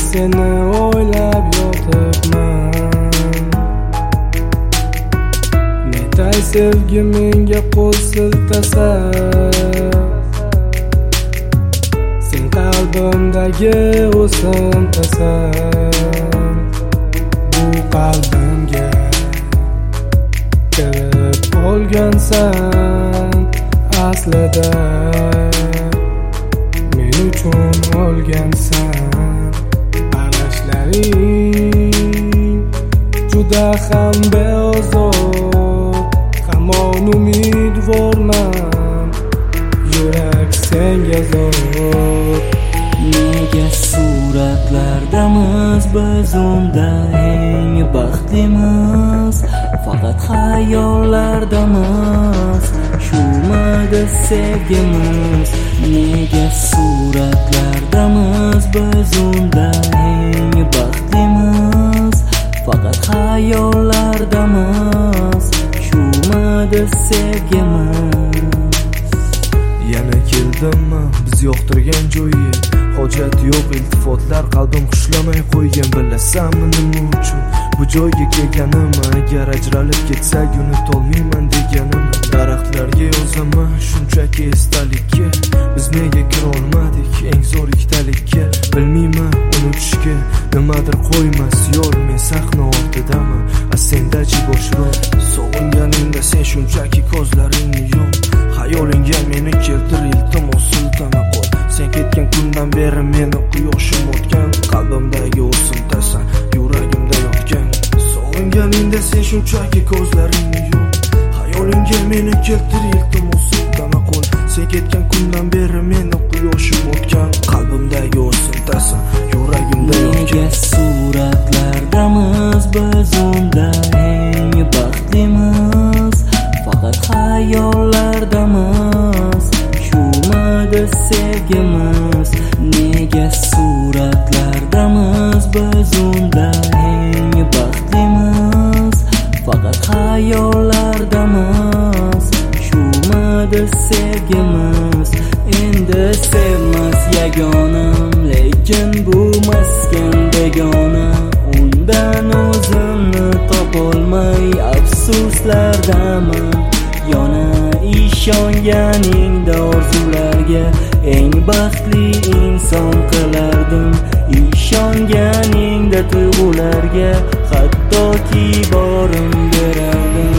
seni o'ylab yotibman. Netay sevgi menga qo'l siltasa, sen qalbimdagi o'simtasan. Bu qalbimga kirib olgansan, aslida men uchun o'lgansan. Qarashlaring juda ham beozor, hamon umidvorman, yurak senga zor. Nega suratlardamiz biz unda eng baxtlimiz, faqat xayollardamiz, shumidi sevgimiz. Nega suratlardamiz biz unda eng baxtlimiz, faqat xayollardamiz, shumidi sevgimiz. Yana keldimmi biz yoqtirgan joyi, hojat yo'q iltifotlar, qalbim xushlamay qo'ygan. Bilasanmi nima uchun bu joyga kelganimni? Agar ajralib ketsak unutolmayman deganimni. Daraxtlarga yozaman shunchaki esdalikka, biz nega kirolmadik eng zo'r ikkitalikka? Bilmayman unutishga nimadir qo'ymas yo'l. Men sahna ortidaman, sendachi boshroq. Sog'inganingda sen shunchaki ko'zlaringni yum, xayolingga meni keltir iltimos siltama qo'y. Sen ketgan kundan beri meni quyoshim o'tgan, qalbimdagi o'simtasan, yuragimda yotgan. Sog'inganingda sen shunchaki ko'zlaringni yum, xayolingga meni keltir iltimos siltama qo'y. Sen ketgan kundan beri meni quyoshim o'tgan, qalbimdagi o'simtasan, yuragimda yotgan. Nega suratlardamiz biz unda eng baxtlimiz, faqat xayollardamiz, shumidi sevgimiz. Nega suratlardamiz biz unda eng baxtlimiz, faqat xayollardamiz, shumidi sevgimiz. Endi sevmas yagonam, lekin bu maskan begona. Undan o'zimni topolmay afsuslardaman. Yana ishonganingda orzularga eng baxtli inson qilardim. Ishonganingda tuyg'ularga hattoki borim berardim.